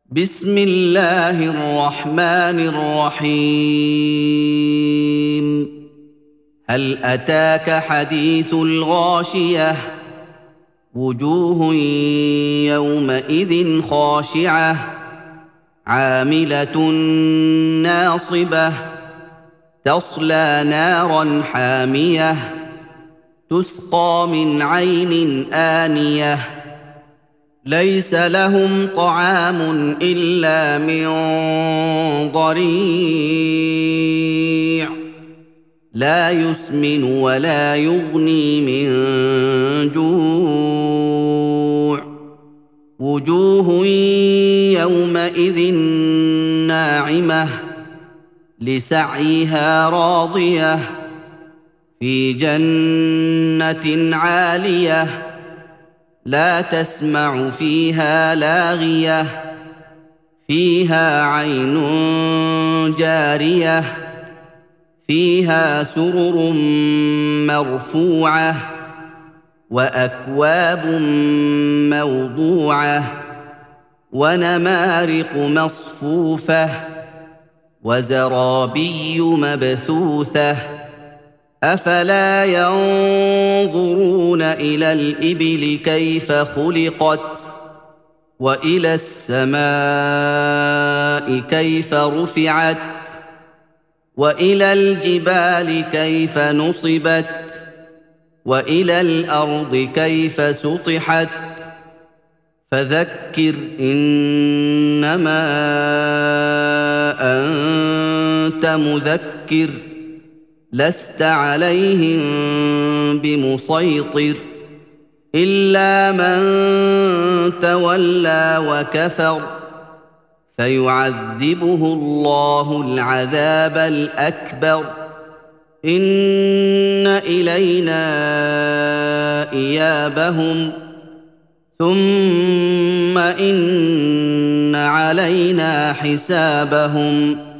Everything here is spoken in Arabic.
بسم الله الرحمن الرحيم. هل أتاك حديث الغاشية؟ وجوه يومئذ خاشعة عاملة ناصبة تصلى نارا حامية تسقى من عين آنية ليس لهم طعام إلا من ضريع لا يسمن ولا يغني من جوع وجوه يومئذ ناعمة لسعيها راضية في جنة عالية لا تسمع فيها لاغية فيها عين جارية فيها سرر مرفوعة وأكواب موضوعة ونمارق مصفوفة وزرابي مبثوثة أفلا ينظرون إلى الإبل كيف خلقت وإلى السماء كيف رفعت وإلى الجبال كيف نصبت وإلى الأرض كيف سطحت فذكر إنما أنت مذكر لست عليهم بمسيطر إلا من تولى وكفر فيعذبه الله العذاب الأكبر إن إلينا إيابهم ثم إن علينا حسابهم